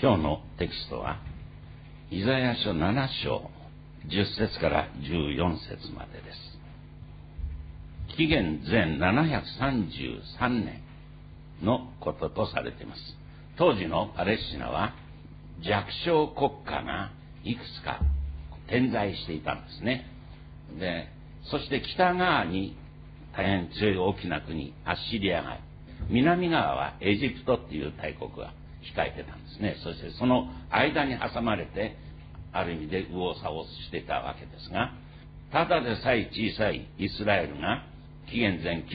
今日のテキストはイザヤ書7章10節から14節までです。紀元前733年のこととされています。当時のパレスチナは弱小国家がいくつか点在していたんですね。で、そして北側に大変強い大きな国アッシリアが、南側はエジプトっていう大国が控えてたんですね。そしてその間に挟まれてある意味で右往左往していたわけですが、ただでさえ小さいイスラエルが紀元前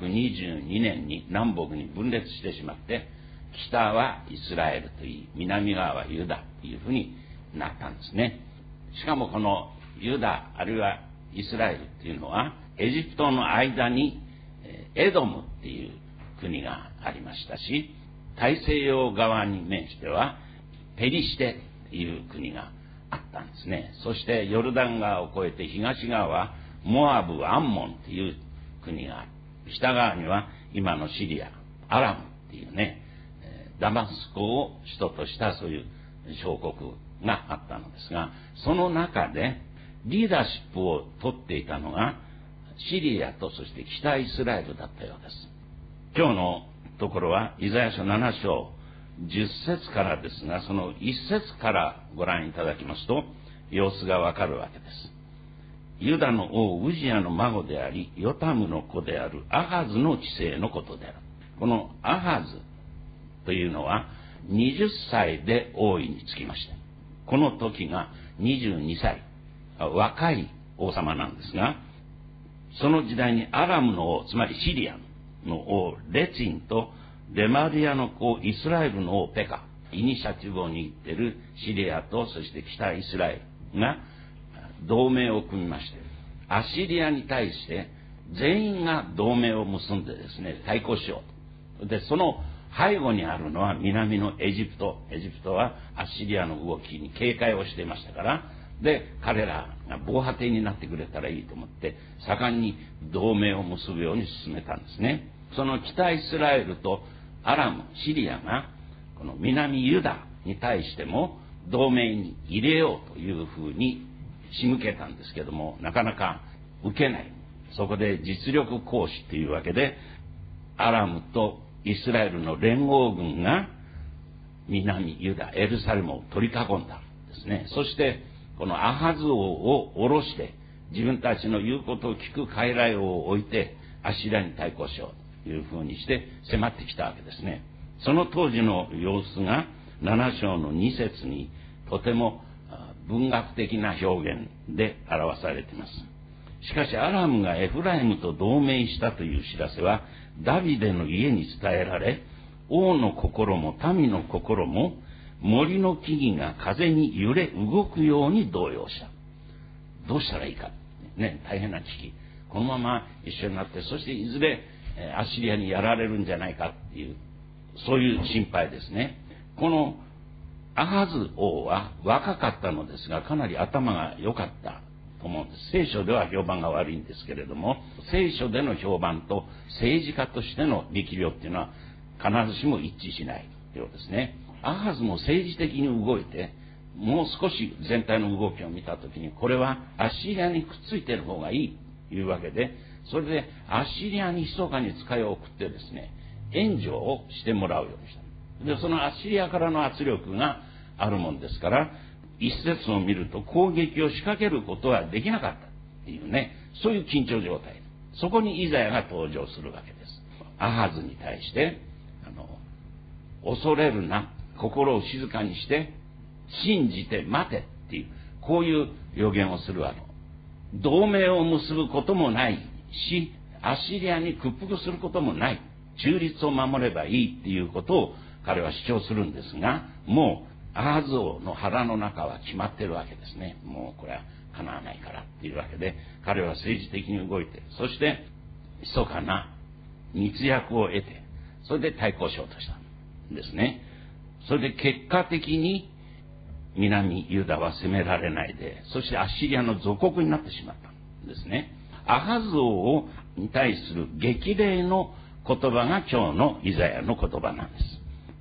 922年に南北に分裂してしまって、北はイスラエルといい、南側はユダというふうになったんですね。しかもこのユダあるいはイスラエルっていうのはエジプトの間にエドムっていう国がありましたし、大西洋側に面してはペリシテっていう国があったんですね。そしてヨルダン川を越えて東側はモアブ、アンモンっていう国がある。北側には今のシリア、アラムっていうね、ダマスコを首都としたそういう小国があったのですが、その中でリーダーシップを取っていたのがシリアとそして北イスラエルだったようです。今日のところはイザヤ書7章10節からですが、その1節からご覧いただきますと様子がわかるわけです。ユダの王ウジヤの孫でありヨタムの子であるアハズの治世のことである。このアハズというのは20歳で王位につきました。この時が22歳、若い王様なんですが、その時代にアラムの王、つまりシリアの王レツィンとレマリアの子イスラエルの王ペカ、イニシャチブを握っているシリアとそして北イスラエルが同盟を組みまして、アシリアに対して全員が同盟を結んでですね、対抗しようと。で、その背後にあるのは南のエジプト。エジプトはアッシリアの動きに警戒をしていましたから、で、彼らが防波堤になってくれたらいいと思って、盛んに同盟を結ぶように進めたんですね。その北イスラエルとアラム、シリアが、この南ユダに対しても同盟に入れようというふうに仕向けたんですけども、なかなか受けない。そこで実力行使というわけで、アラムとイスラエルの連合軍が南ユダ、エルサレムを取り囲んだんですね。そしてこのアハズ王を下ろして自分たちの言うことを聞く傀儡王を置いてアシリアに対抗しようというふうにして迫ってきたわけですね。その当時の様子が7章の2節にとても文学的な表現で表されています。しかしアラムがエフライムと同盟したという知らせはダビデの家に伝えられ、王の心も民の心も森の木々が風に揺れ動くように動揺した。どうしたらいいか、ね、大変な危機。このまま一緒になって、そしていずれアッシリアにやられるんじゃないかっていう、そういう心配ですね。このアハズ王は若かったのですが、かなり頭が良かったと思うんです。聖書では評判が悪いんですけれども、聖書での評判と政治家としての力量っていうのは必ずしも一致しないようですね。アハズも政治的に動いて、もう少し全体の動きを見たときに、これはアッシリアにくっついている方がいいというわけで、それでアッシリアに密かに使いを送ってですね、援助をしてもらうようにした。で、そのアッシリアからの圧力があるもんですから、一節を見ると攻撃を仕掛けることはできなかったっていうね、そういう緊張状態。そこにイザヤが登場するわけです。アハズに対して、恐れるな、心を静かにして、信じて待てっていう、こういう予言をする同盟を結ぶこともないし、アッシリアに屈服することもない。中立を守ればいいっていうことを彼は主張するんですが、もうアハズ王の腹の中は決まってるわけですね。もうこれは叶わないからっていうわけで、彼は政治的に動いて、そして密かな密約を得て、それで対抗しようとしたんですね。それで結果的に南ユダは攻められないで、そしてアッシリアの属国になってしまったんですね。アハズ王に対する激励の言葉が今日のイザヤの言葉なんです。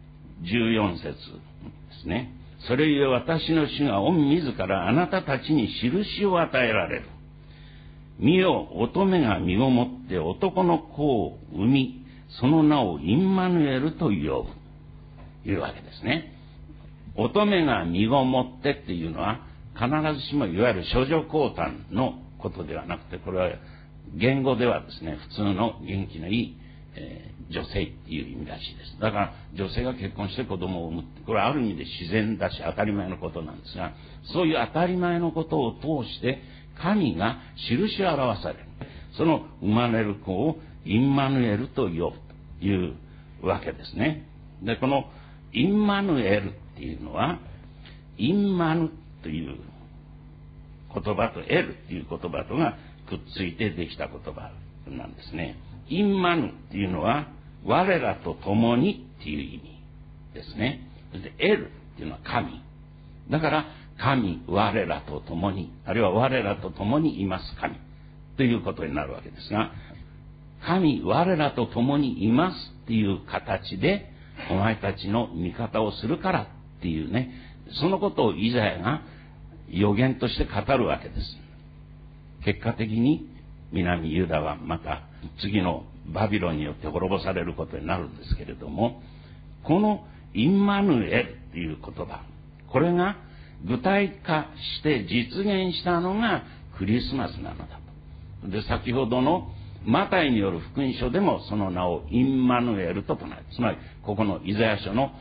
14節ですね。それゆえ私の主が御自らあなたたちに印を与えられる。見よ、乙女が身ごもって男の子を産み、その名をインマヌエルと呼ぶ。いうわけですね。乙女が身ごもってっていうのは、必ずしもいわゆる処女降誕のことではなくて、これは言語ではですね、普通の元気のいい、女性っていう意味らしいです。だから女性が結婚して子供を産むって、これはある意味で自然だし当たり前のことなんですが、そういう当たり前のことを通して神が印を表される。その生まれる子をインマヌエルと呼ぶというわけですね。で、このインマヌエルっていうのは、インマヌという言葉とエルっていう言葉とがくっついてできた言葉なんですね。インマヌっていうのは我らと共にっていう意味ですね。そしてエルっていうのは神。だから神、我らと共に、あるいは我らと共にいます神ということになるわけですが、神、我らと共にいますっていう形でお前たちの味方をするからっていうね、そのことをイザヤが予言として語るわけです。結果的に南ユダはまた次のバビロンによって滅ぼされることになるんですけれども、このインマヌエルっていう言葉、これが具体化して実現したのがクリスマスなのだと。で、先ほどのマタイによる福音書でもその名をインマヌエルと唱える。つまりここのイザヤ書の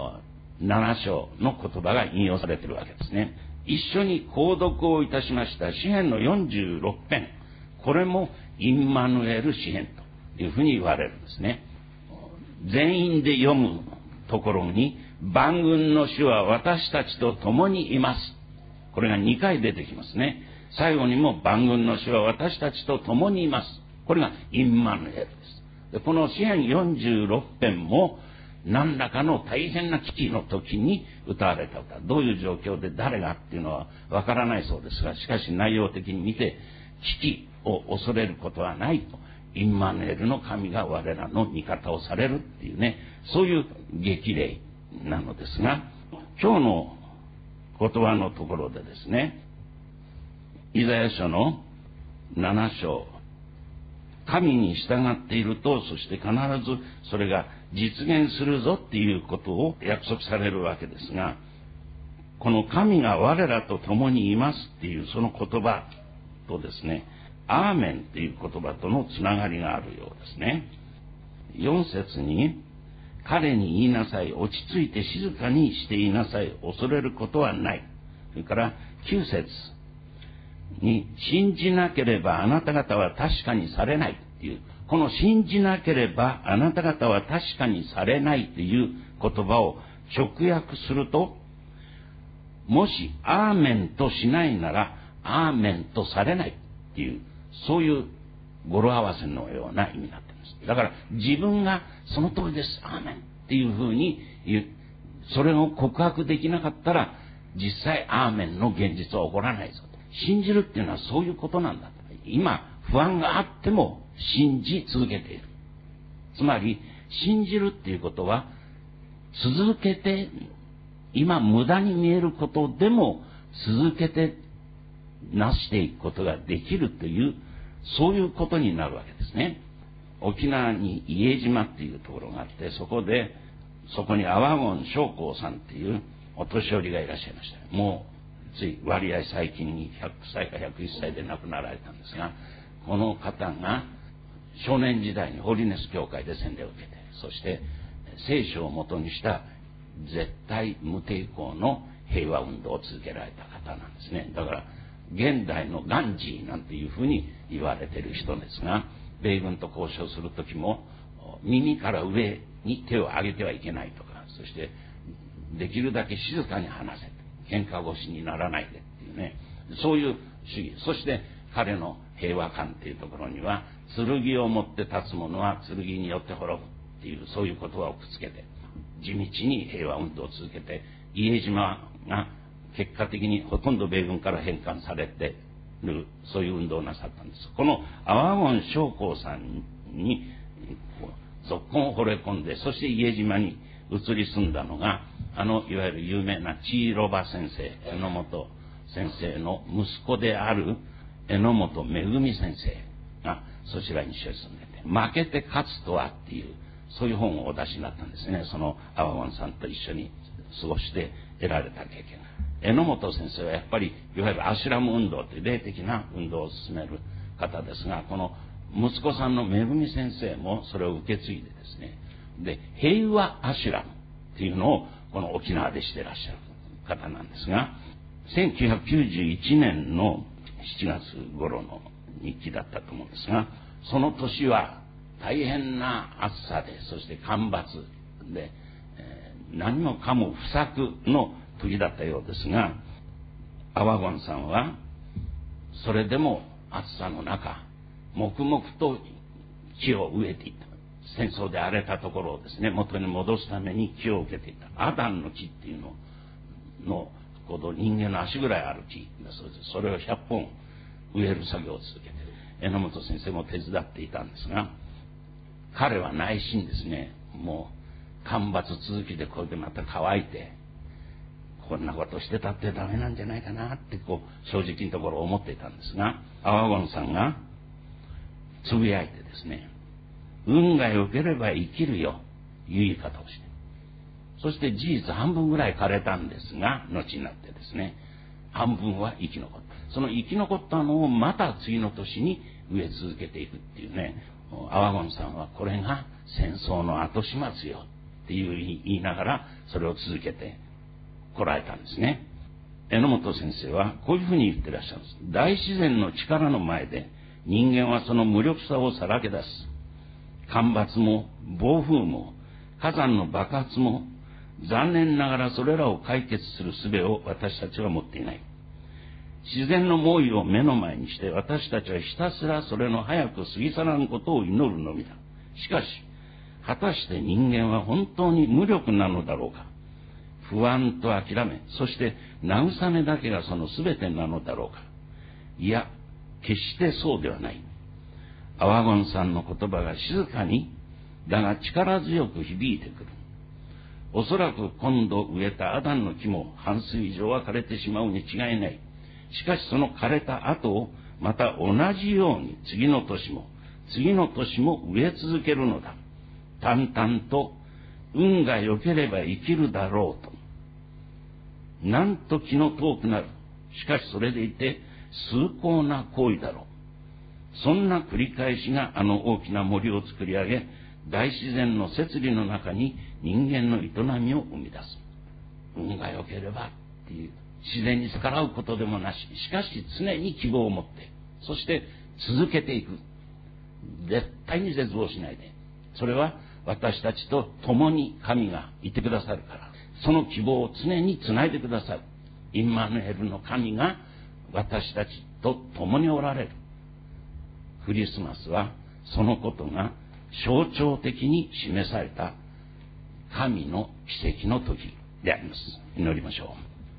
7章の言葉が引用されているわけですね。一緒に購読をいたしました詩編の46編、これもインマヌエル詩編というふうに言われるんですね。全員で読むところに、万軍の主は私たちと共にいます。これが2回出てきますね。最後にも万軍の主は私たちと共にいます。これがインマヌエルです。で、この詩編46編も何らかの大変な危機の時に歌われた歌。どういう状況で誰がっていうのはわからないそうですが、しかし内容的に見て危機を恐れることはないと。インマヌエルの神が我らの味方をされるっていうね、そういう激励なのですが、今日の言葉のところでですね、イザヤ書の7章、神に従っていると、そして必ずそれが実現するぞっていうことを約束されるわけですが、この神が我らと共にいますっていうその言葉とですね、アーメンっていう言葉とのつながりがあるようですね。4節に、彼に言いなさい、落ち着いて静かにしていなさい、恐れることはない。それから9節に、信じなければあなた方は確かにされないっていう、この信じなければあなた方は確かにされないという言葉を直訳すると、もしアーメンとしないならアーメンとされないっていう、そういう語呂合わせのような意味になっています。だから自分がその通りです、アーメンっていうふうに言う、それを告白できなかったら実際アーメンの現実は起こらないぞと。信じるっていうのはそういうことなんだと。今不安があっても信じ続けている。つまり信じるっていうことは続けて、今無駄に見えることでも続けてなしていくことができるという、そういうことになるわけですね。沖縄に伊江島っていうところがあって、そこに阿波権将校さんっていうお年寄りがいらっしゃいました。もうつい割合最近に100歳か101歳で亡くなられたんですが、この方が少年時代にホリネス教会で洗礼を受けて、そして聖書をもとにした絶対無抵抗の平和運動を続けられた方なんですね。だから現代のガンジーなんていうふうに言われている人ですが、米軍と交渉するときも耳から上に手を上げてはいけないとか、そしてできるだけ静かに話せ、喧嘩腰にならないでっていうね、そういう主義。そして彼の平和観っていうところには、剣を持って立つ者は剣によって滅ぶっていう、そういう言葉をくっつけて地道に平和運動を続けて、伊江島が結果的にほとんど米軍から返還されている、そういう運動をなさったんです。この阿波権将校さんにぞっこん惚れ込んで、そして伊江島に移り住んだのが、いわゆる有名なチーロバ先生、榎本先生の息子である榎本めぐみ先生がそちらに一緒に住んでて、負けて勝つとはっていう、そういう本をお出しになったんですね。その阿波根さんと一緒に過ごして得られた経験が。榎本先生はやっぱりいわゆるアシュラム運動という霊的な運動を進める方ですが、この息子さんのめぐみ先生もそれを受け継いでですね、で平和アシュラムっていうのをこの沖縄でしてらっしゃる方なんですが、1991年の7月頃の日記だったと思うんですが、その年は大変な暑さで、そして干ばつで、何もかも不作の時だったようですが、阿波根さんはそれでも暑さの中黙々と木を植えていた。戦争で荒れたところをですね、元に戻すために木を受けていた。アダンの木っていうのほど人間の足ぐらいある木だそうです。それを100本植える作業を続けている。榎本先生も手伝っていたんですが、彼は内心ですね、もう干ばつ続きでこれでまた乾いて、こんなことしてたってダメなんじゃないかなって正直なところ思っていたんですが、阿波根さんがつぶやいてですね、運が良ければ生きるよ、いう言い方をして、そして事実半分ぐらい枯れたんですが、後になってですね、半分は生き残った。その生き残ったのをまた次の年に植え続けていくっていうね、阿波根さんはこれが戦争の後始末よっていう言いながらそれを続けてこられたんですね。榎本先生はこういうふうに言ってらっしゃるんです。大自然の力の前で人間はその無力さをさらけ出す。干ばつも暴風も火山の爆発も残念ながらそれらを解決する術を私たちは持っていない。自然の猛威を目の前にして私たちはひたすらそれの早く過ぎ去らんことを祈るのみだ。しかし果たして人間は本当に無力なのだろうか。不安と諦め、そして慰めだけがその全てなのだろうか。いや、決してそうではない。阿波根さんの言葉が静かにだが力強く響いてくる。おそらく今度植えたアダンの木も半数以上は枯れてしまうに違いない。しかしその枯れた後をまた同じように次の年も植え続けるのだ。淡々と運が良ければ生きるだろうと。なんと気の遠くなる。しかしそれでいて崇高な行為だろう。そんな繰り返しがあの大きな森を作り上げ、大自然の摂理の中に人間の営みを生み出す。運が良ければっていう、自然に逆らうことでもなし、しかし常に希望を持って、そして続けていく。絶対に絶望しないで。それは私たちと共に神がいてくださるから、その希望を常につないでくださる。インマヌエルの神が私たちと共におられる。クリスマスはそのことが象徴的に示された神の奇跡の時であります。祈りましょう。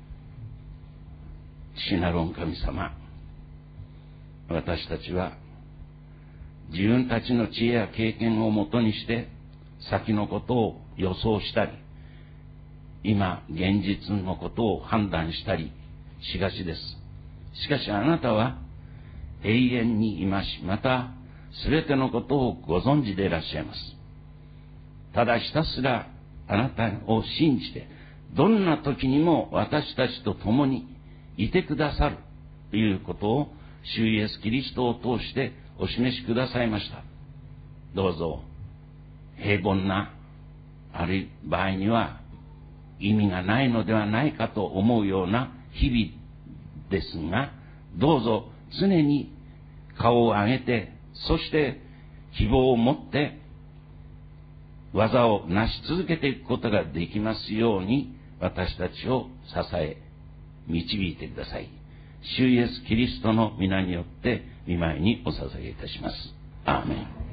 父なる御神様、私たちは自分たちの知恵や経験をもとにして先のことを予想したり、今現実のことを判断したりしがちです。しかしあなたは永遠にいまし、またすべてのことをご存知でいらっしゃいます。ただひたすらあなたを信じて、どんな時にも私たちと共にいてくださるということを主イエスキリストを通してお示しくださいました。どうぞ平凡な、あるい場合には意味がないのではないかと思うような日々ですが、どうぞ常に顔を上げて、そして希望を持って技を成し続けていくことができますように、私たちを支え導いてください。主イエスキリストの皆によって御前にお捧げいたします。アーメン。